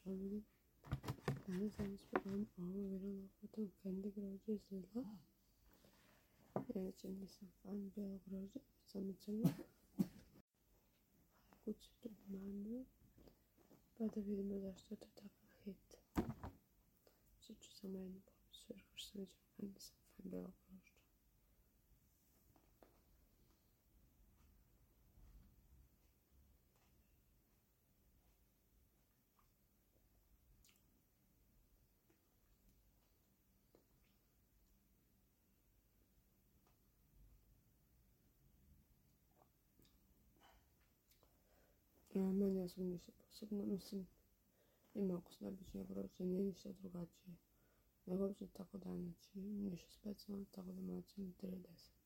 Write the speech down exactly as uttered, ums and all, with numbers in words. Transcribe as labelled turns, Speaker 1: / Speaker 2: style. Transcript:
Speaker 1: family. Dana science program over Verona to Candy Groges Zilla. Ечен съм фан Бела Гроза, самицама. Кучето Мана. Па да видим защо е така хит. Всичко съм едно по-свърхваш съм, че фан съм фан Бела Гроза. Мене съм нищо посебно, mislim, и малко с необичния гроза, не е нищо другачие. Не го виждам tako da, znači, ništa specijalno, tako da moja ocjena tri od deset.